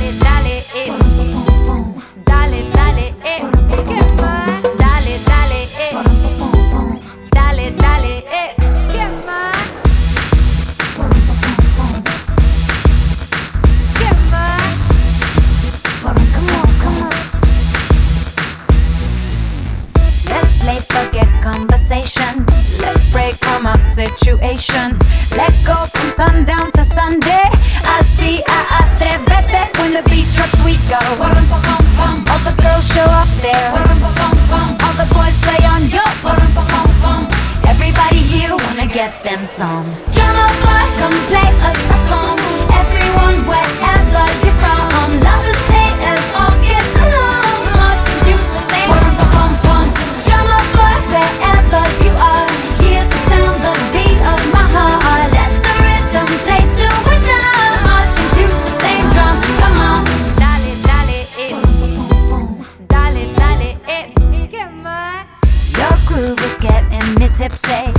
Dale, dale, dale, dale, get mine. Dale, dale, dale, dale, get mine. Get mine. Come on, come on. Let's play, forget conversation. Let's break from our situation. Let go from sundown to Sunday. Así atrévete. When the beat drops we go. All the girls show up there. All the boys play on yo. Everybody here wanna get them some. Drummer boy, come play us a song. Everyone wherever you're from. Lovers, haters, all get along. Marching to the same. Drummer boy, wherever you are. Hear the sound, the beat of my heart. Let the rhythm play till we're done. Marching to the same drum, come on. Dale, dale, dale, dale, get mine. Your groove is getting me tipsy.